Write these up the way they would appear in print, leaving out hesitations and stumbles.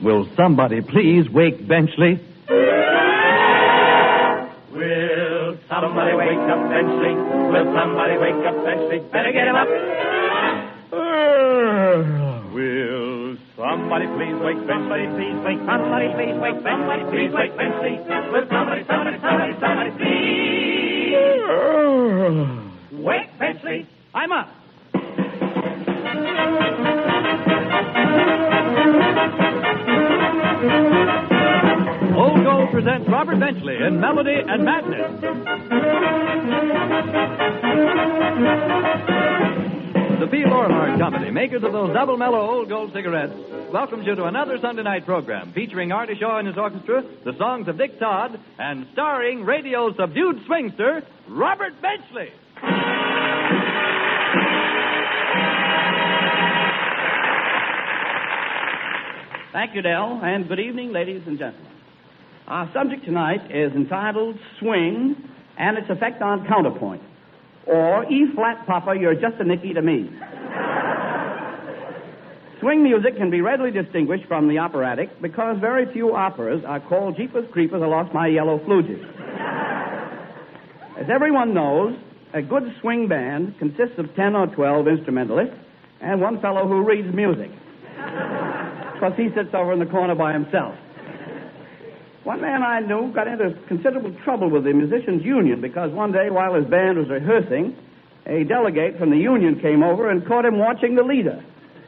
Will somebody please wake Benchley? Will somebody wake up Benchley? Will somebody wake up Benchley? Better get him up. Will somebody please wake Somebody please wake. Somebody please wake. Somebody please wake Benchley. Will somebody please wake Benchley? I'm up. Old Gold presents Robert Benchley in Melody and Madness. The P. Lorillard Company, makers of those double mellow Old Gold cigarettes, welcomes you to another Sunday night program featuring Artie Shaw and his orchestra, the songs of Dick Todd, and starring radio's subdued swingster, Robert Benchley. Thank you, Dell, and good evening, ladies and gentlemen. Our subject tonight is entitled Swing and its Effect on Counterpoint, or E-flat, Papa, you're just a Nicky to me. Swing music can be readily distinguished from the operatic because very few operas are called Jeepers Creepers, I Lost My Yellow Fluges. As everyone knows, a good swing band consists of 10 or 12 instrumentalists and one fellow who reads music. Plus, he sits over in the corner by himself. One man I knew got into considerable trouble with the musicians' union because one day while his band was rehearsing, a delegate from the union came over and caught him watching the leader.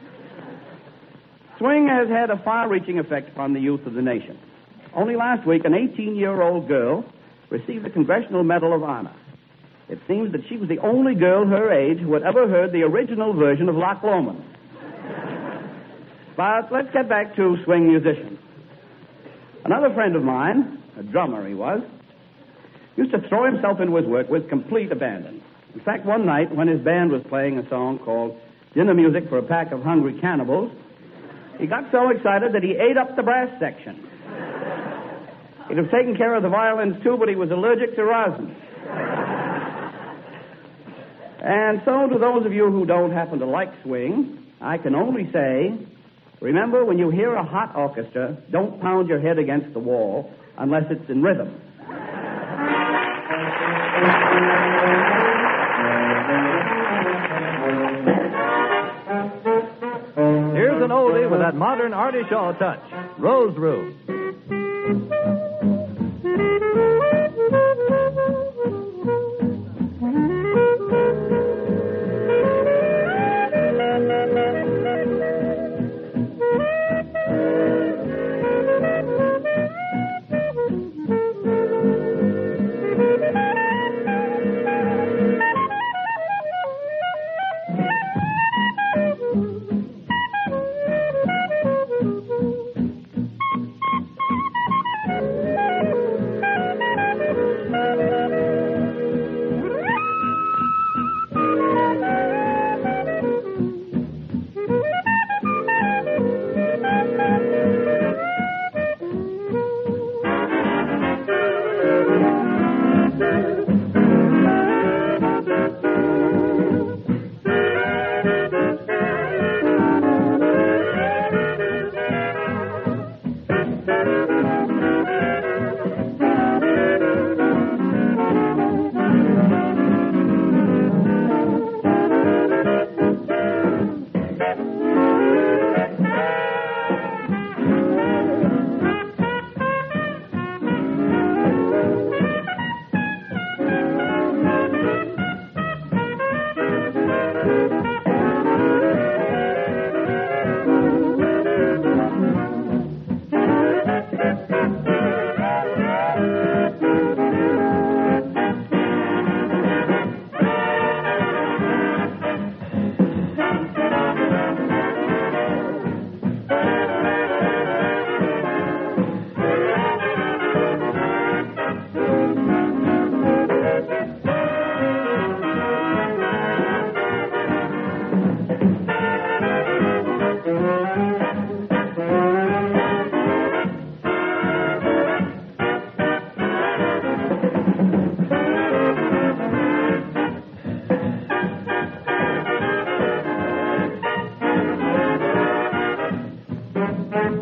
Swing has had a far-reaching effect upon the youth of the nation. Only last week, an 18-year-old girl received the Congressional Medal of Honor. It seems that she was the only girl her age who had ever heard the original version of Loch Lomond. But let's get back to swing musicians. Another friend of mine, a drummer he was, used to throw himself into his work with complete abandon. In fact, one night when his band was playing a song called Dinner Music for a Pack of Hungry Cannibals, he got so excited that he ate up the brass section. He'd have taken care of the violins too, but he was allergic to rosin. And so to those of you who don't happen to like swing, I can only say, remember, when you hear a hot orchestra, don't pound your head against the wall unless it's in rhythm. Here's an oldie with that modern Artie Shaw touch, Rose Room.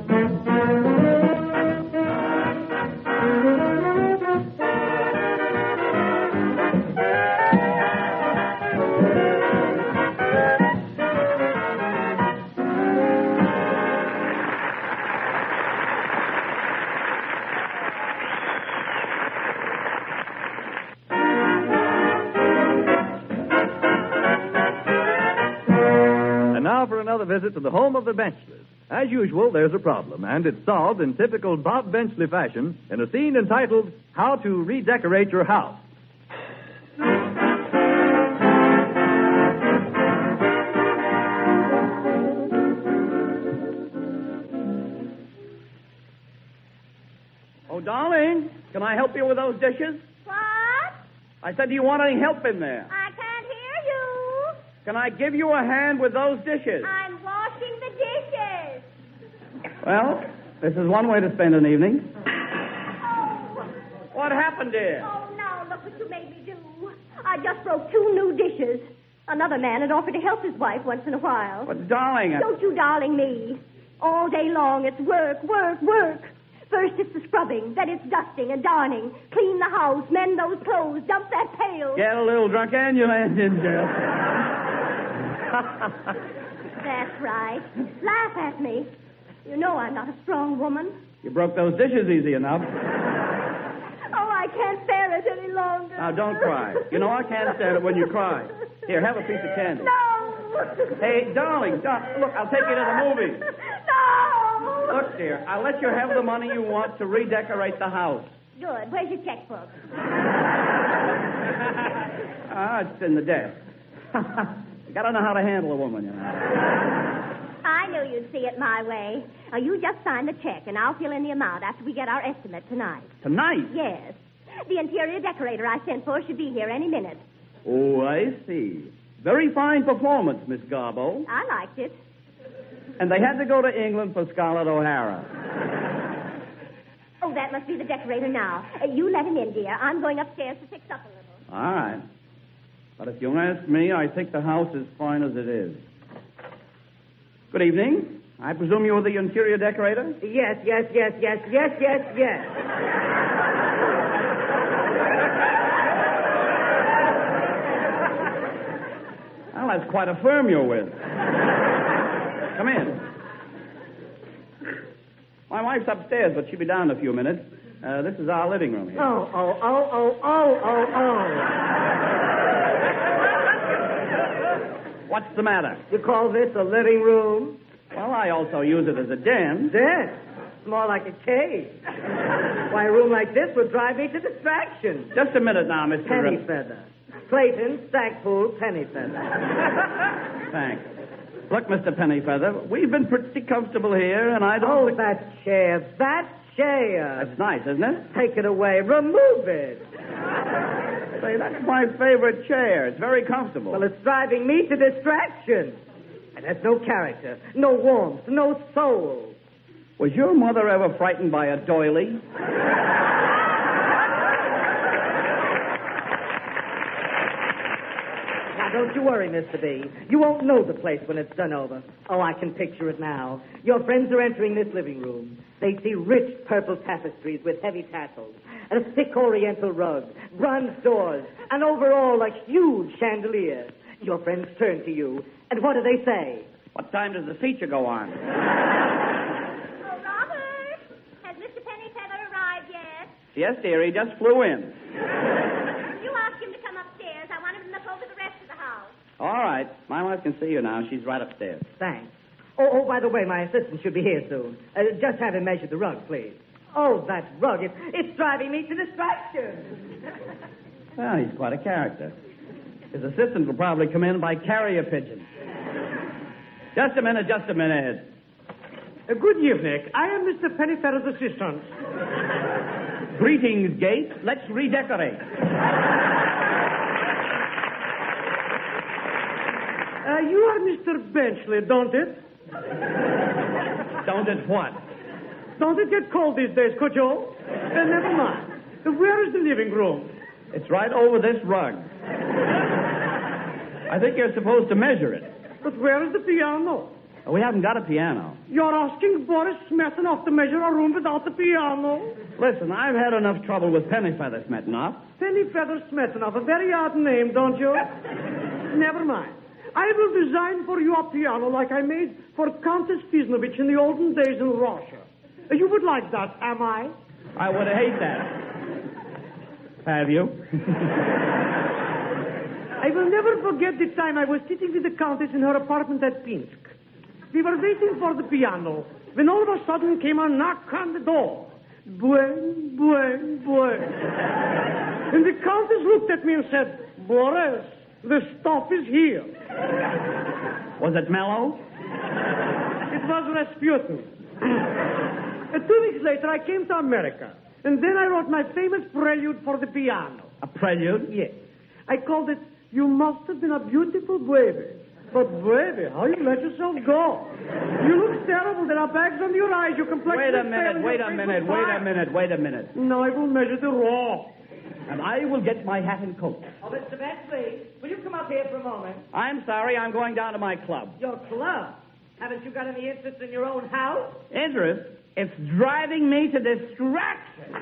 And now for another visit to the home of the Benchlys. As usual, there's a problem, and it's solved in typical Bob Benchley fashion in a scene entitled How to Redecorate Your House. Oh, darling, can I help you with those dishes? What? I said, do you want any help in there? I can't hear you. Can I give you a hand with those dishes? I'm washing the dishes. Well, this is one way to spend an evening. Oh. What happened, dear? Oh, no, look what you made me do. I just broke 2 new dishes. Another man had offered to help his wife once in a while. But, darling, Don't you darling me. All day long it's work, work, work. First it's the scrubbing, then it's dusting and darning. Clean the house, mend those clothes, dump that pail. Get a little drunk and you land in jail. That's right. Laugh at me. You know I'm not a strong woman. You broke those dishes easy enough. Oh, I can't bear it any longer. Now, don't cry. You know I can't stand it when you cry. Here, have a piece of candy. No. Hey, darling, look, I'll take you to the movies. No. Look, dear, I'll let you have the money you want to redecorate the house. Good. Where's your checkbook? It's in the desk. You gotta know how to handle a woman, you know. I knew you'd see it my way. Now, you just sign the check, and I'll fill in the amount after we get our estimate tonight. Tonight? Yes. The interior decorator I sent for should be here any minute. Oh, I see. Very fine performance, Miss Garbo. I liked it. And they had to go to England for Scarlett O'Hara. Oh, that must be the decorator now. You let him in, dear. I'm going upstairs to fix up a little. All right. But if you ask me, I think the house is fine as it is. Good evening. I presume you're the interior decorator? Yes. Well, that's quite a firm you're with. Come in. My wife's upstairs, but she'll be down in a few minutes. This is our living room here. Oh. What's the matter? You call this a living room? Well, I also use it as a den. Den? It's more like a cave. Why, a room like this would drive me to distraction. Just a minute now, Mr. Pennyfeather. Clayton, Stackpool, Pennyfeather. Thanks. Look, Mr. Pennyfeather, we've been pretty comfortable here, and I don't Oh, think... that chair. That's nice, isn't it? Take it away. Remove it. Say, that's my favorite chair. It's very comfortable. Well, it's driving me to distraction. And there's no character, no warmth, no soul. Was your mother ever frightened by a doily? Now, don't you worry, Mr. B. You won't know the place when it's done over. Oh, I can picture it now. Your friends are entering this living room. They see rich purple tapestries with heavy tassels, and a thick oriental rug, bronze doors, and over all a huge chandelier. Your friends turn to you, and what do they say? What time does the feature go on? Oh, Robert, has Mr. Pennyfeather arrived yet? Yes, dear, he just flew in. You ask him to come upstairs. I want him to look over the rest of the house. All right. My wife can see you now. She's right upstairs. Thanks. Oh, by the way, my assistant should be here soon. Just have him measure the rug, please. Oh, that rug. It's driving me to distraction. Well, he's quite a character. His assistant will probably come in by carrier pigeon. Just a minute. Good evening. I am Mr. Pennyfeather's assistant. Greetings, Gates. Let's redecorate. You are Mr. Benchley, don't it? Don't it what? Don't it get cold these days, could you? Never mind. Where is the living room? It's right over this rug. I think you're supposed to measure it. But where is the piano? We haven't got a piano. You're asking Boris Smetanoff to measure a room without the piano? Listen, I've had enough trouble with Pennyfeather Smetanoff. Pennyfeather Smetanoff, a very odd name, don't you? Never mind. I will design for you a piano like I made for Countess Fiznovich in the olden days in Russia. You would like that, am I? I would hate that. Have you? I will never forget the time I was sitting with the Countess in her apartment at Pinsk. We were waiting for the piano when all of a sudden came a knock on the door. Bwang, bwang, bwang. And the Countess looked at me and said, Boris, the stuff is here. Was it mellow? It was Rasputin. 2 weeks later, I came to America. And then I wrote my famous prelude for the piano. A prelude? Yes. I called it, You Must Have Been a Beautiful Baby. But, baby, how you let yourself go? You look terrible. There are bags under your eyes. Your complexion Wait a is minute, pale, wait your a face minute, is wait a fine. minute, wait a minute. Now I will measure the raw. And I will get my hat and coat. Oh, Mr. Bentley, will you come up here for a moment? I'm sorry, I'm going down to my club. Your club? Haven't you got any interest in your own house? Interest? It's driving me to distraction.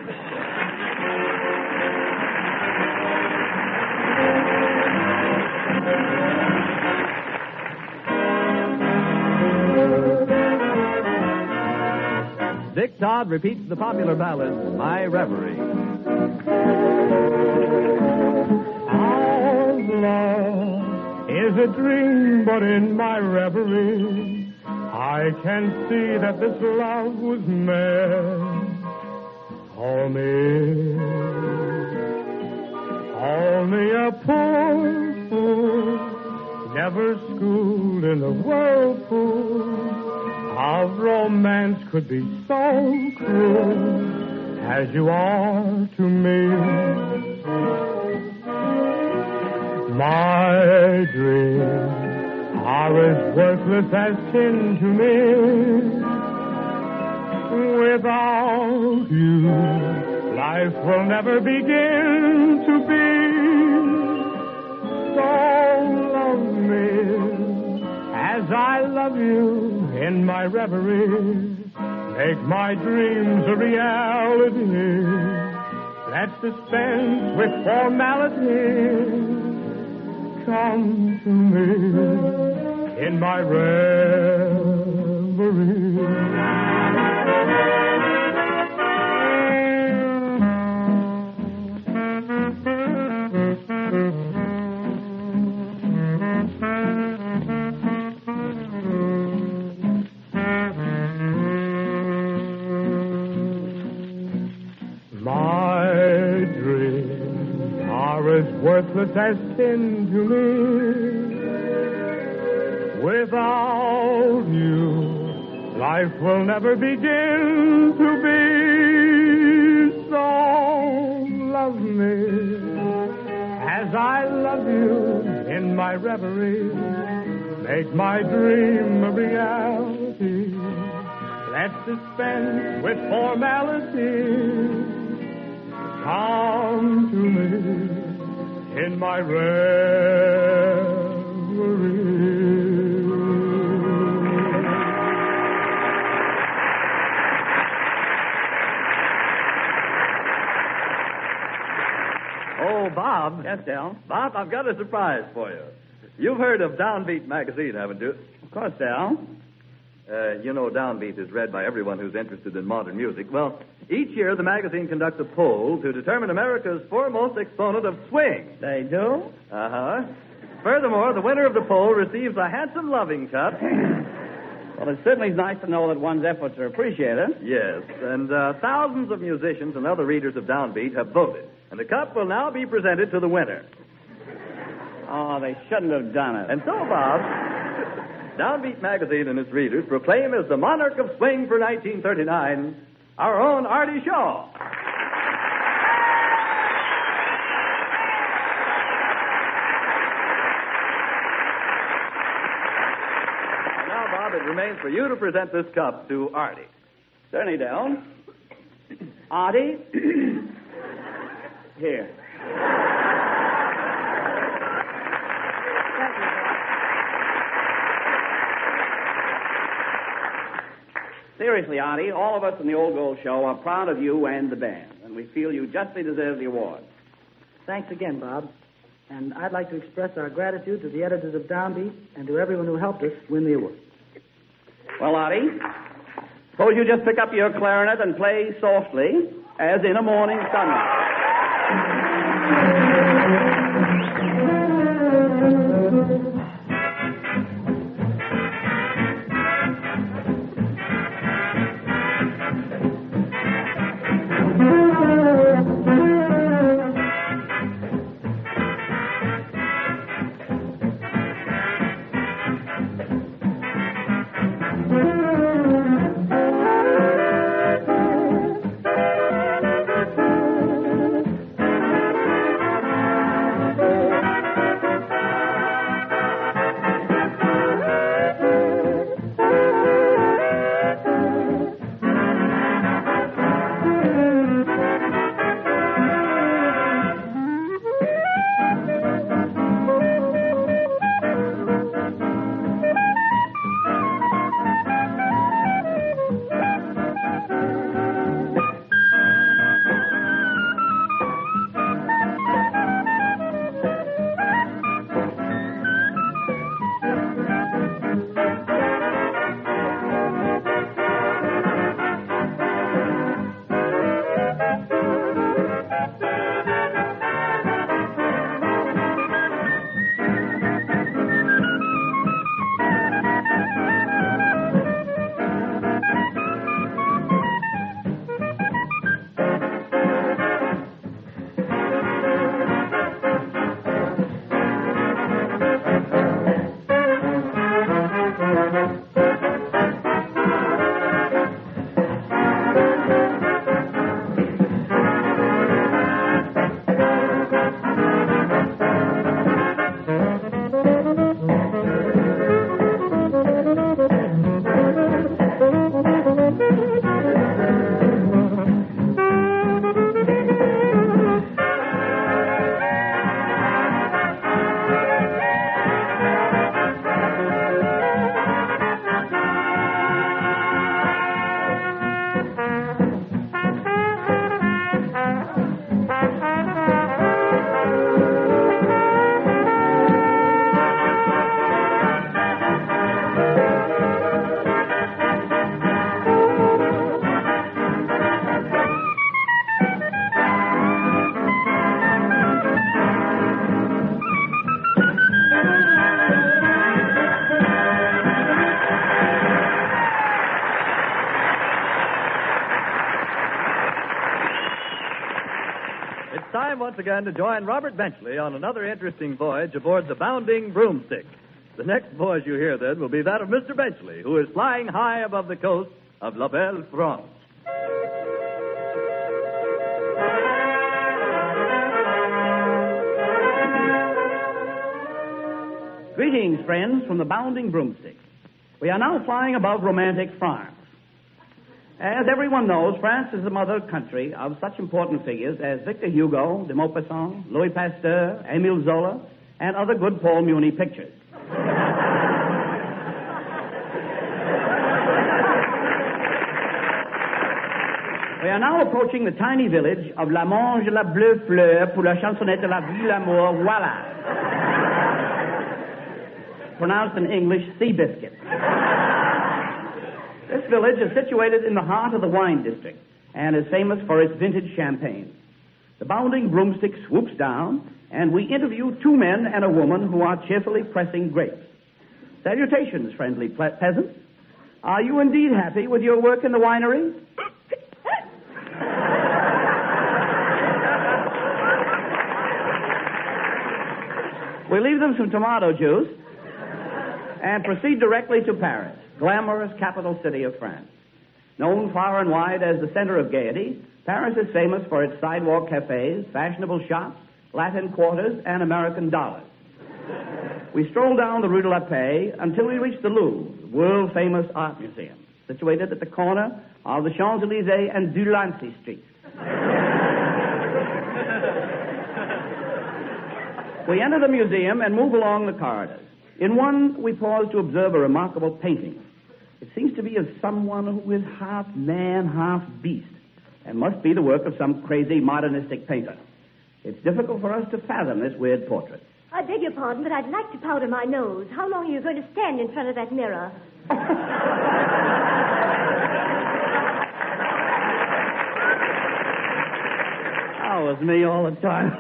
Dick Todd repeats the popular ballad, My Reverie. Our love is a dream, but in my reverie, I can see that this love was meant for me. Only a poor fool, never schooled in the whirlpool of romance, could be so cruel as you are to me. My dreams are as worthless as sin to me. Without you, life will never begin to be. So love me as I love you in my reverie. Make my dreams a reality. Let's dispense with formality. Come to me in my worthless as sin to me. Without you, life will never begin to be. So love me as I love you in my reverie. Make my dream a reality. Let's dispense with formality. Come to me in my reverie. Oh, Bob. Yes, Del? Bob, I've got a surprise for you. You've heard of Downbeat magazine, haven't you? Of course, Del. You know Downbeat is read by everyone who's interested in modern music. Well, each year the magazine conducts a poll to determine America's foremost exponent of swing. They do? Uh-huh. Furthermore, the winner of the poll receives a handsome loving cup. Well, it certainly is nice to know that one's efforts are appreciated. Yes, and thousands of musicians and other readers of Downbeat have voted. And the cup will now be presented to the winner. Oh, they shouldn't have done it. And so, Bob, Downbeat magazine and its readers proclaim as the monarch of swing for 1939, our own Artie Shaw. Now, Bob, it remains for you to present this cup to Artie. Certainly, Del. Artie, here. Seriously, Artie, all of us in the Old Gold Show are proud of you and the band, and we feel you justly deserve the award. Thanks again, Bob. And I'd like to express our gratitude to the editors of Downbeat and to everyone who helped us win the award. Well, Artie, suppose you just pick up your clarinet and play softly, as in a morning sunlight. Once again to join Robert Benchley on another interesting voyage aboard the Bounding Broomstick. The next voyage you hear, then, will be that of Mr. Benchley, who is flying high above the coast of La Belle France. Greetings, friends, from the Bounding Broomstick. We are now flying above romantic France. As everyone knows, France is the mother country of such important figures as Victor Hugo, de Maupassant, Louis Pasteur, Émile Zola, and other good Paul Muni pictures. We are now approaching the tiny village of La Mange la Bleue Fleur pour la chansonnette de la vie l'amour, voilà. Pronounced in English, Seabiscuit. This village is situated in the heart of the wine district and is famous for its vintage champagne. The Bounding Broomstick swoops down, and we interview two men and a woman who are cheerfully pressing grapes. Salutations, friendly peasants. Are you indeed happy with your work in the winery? We leave them some tomato juice and proceed directly to Paris, glamorous capital city of France. Known far and wide as the center of gaiety, Paris is famous for its sidewalk cafes, fashionable shops, Latin quarters, and American dollars. We stroll down the Rue de la Paix until we reach the Louvre, the world-famous art museum, situated at the corner of the Champs-Élysées and Delancey Street. We enter the museum and move along the corridors. In one, we pause to observe a remarkable painting. It seems to be of someone who is half man, half beast, and must be the work of some crazy modernistic painter. It's difficult for us to fathom this weird portrait. I beg your pardon, but I'd like to powder my nose. How long are you going to stand in front of that mirror? Oh, it's me all the time.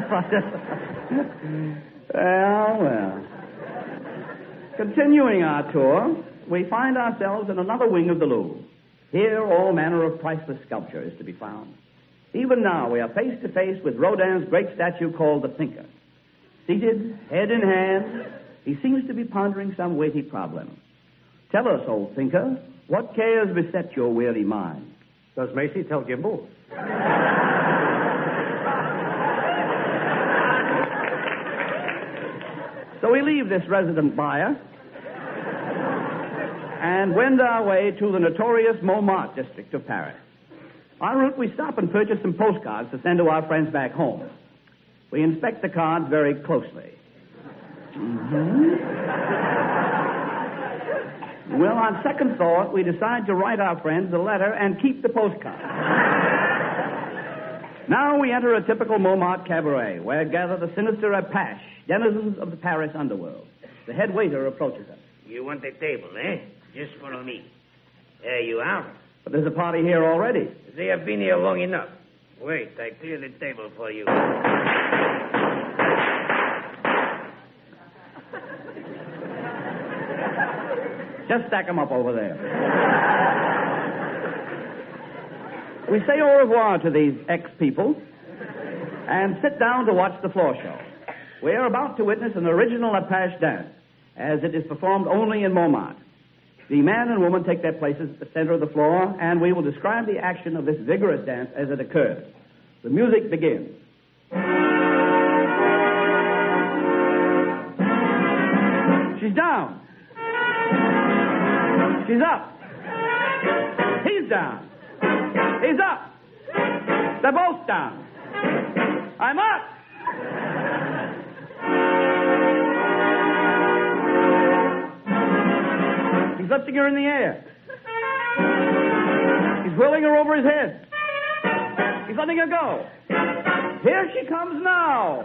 Well. Continuing our tour, we find ourselves in another wing of the Louvre. Here, all manner of priceless sculpture is to be found. Even now, we are face to face with Rodin's great statue called The Thinker. Seated, head in hand, he seems to be pondering some weighty problem. Tell us, old thinker, what cares beset your weary mind? Does Macy tell Gimbal? So we leave this resident buyer and wend our way to the notorious Montmartre district of Paris. En route, we stop and purchase some postcards to send to our friends back home. We inspect the cards very closely. Well, on second thought, we decide to write our friends a letter and keep the postcard. Now we enter a typical Montmartre cabaret, where gather the sinister apache, denizens of the Paris underworld. The head waiter approaches us. You want a table, eh? Just follow me. There you are. But there's a party here already. They have been here long enough. Wait, I clear the table for you. Just stack them up over there. We say au revoir to these ex-people and sit down to watch the floor show. We are about to witness an original Apache dance, as it is performed only in Montmartre. The man and woman take their places at the center of the floor, and we will describe the action of this vigorous dance as it occurs. The music begins. She's down. She's up. He's down. He's up. They're both down. I'm up. He's lifting her in the air. He's whirling her over his head. He's letting her go. Here she comes now.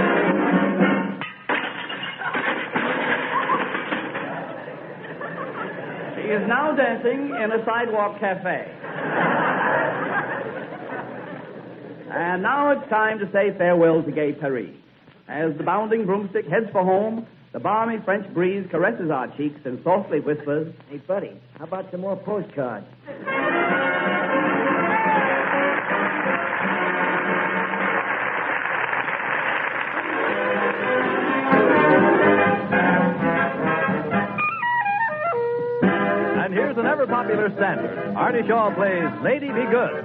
She is now dancing in a sidewalk cafe. And now it's time to say farewell to gay Paris. As the bounding broomstick heads for home, the balmy French breeze caresses our cheeks and softly whispers, Hey, buddy, how about some more postcards? And here's an ever-popular standard. Artie Shaw plays Lady Be Good.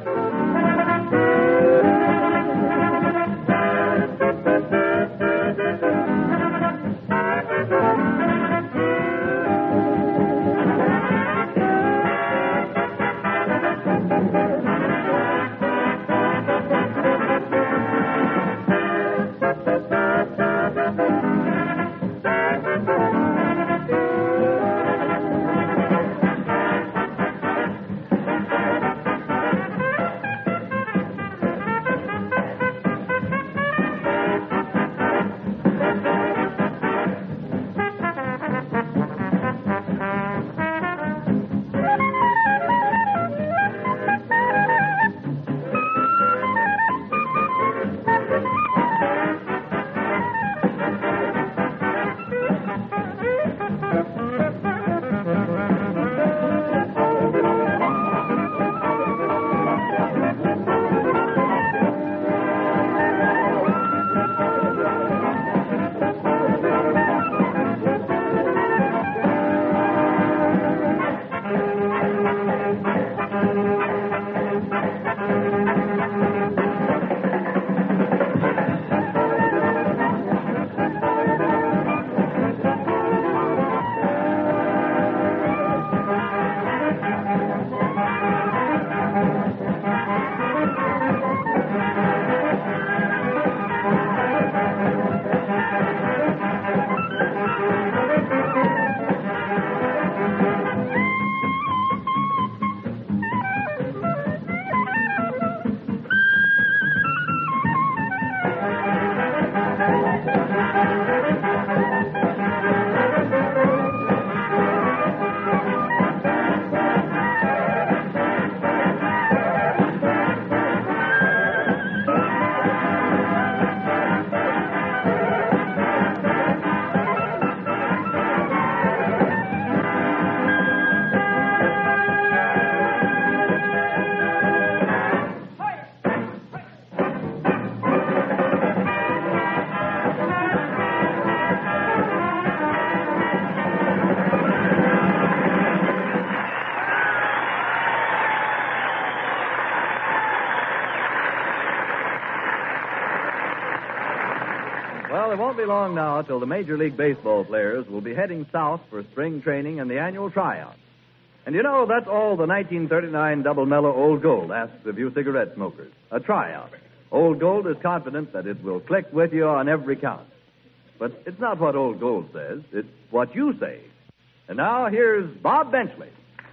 Well, it won't be long now till the Major League Baseball players will be heading south for spring training and the annual tryouts. And you know, that's all the 1939 Double Mellow Old Gold asks of you cigarette smokers. A tryout. Old Gold is confident that it will click with you on every count. But it's not what Old Gold says. It's what you say. And now, here's Bob Benchley.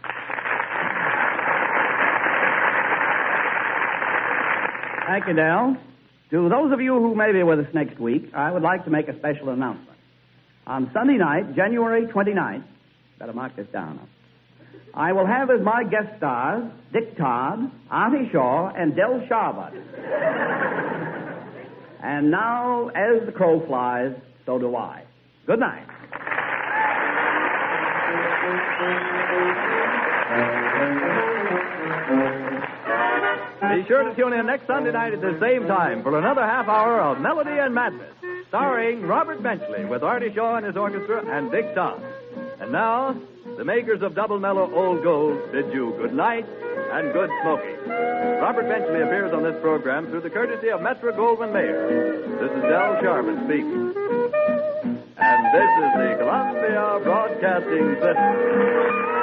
Thank you, Del. To those of you who may be with us next week, I would like to make a special announcement. On Sunday night, January 29th, better mark this down now, I will have as my guest stars Dick Todd, Artie Shaw, and Del Sharbutt. And now, as the crow flies, so do I. Good night. Be sure to tune in next Sunday night at the same time for another half hour of Melody and Madness, starring Robert Benchley with Artie Shaw and his orchestra and Dick Todd. And now, the makers of Double Mellow Old Gold bid you good night and good smoking. Robert Benchley appears on this program through the courtesy of Metro-Goldwyn-Mayer. This is Del Sharbutt speaking. And this is the Columbia Broadcasting System.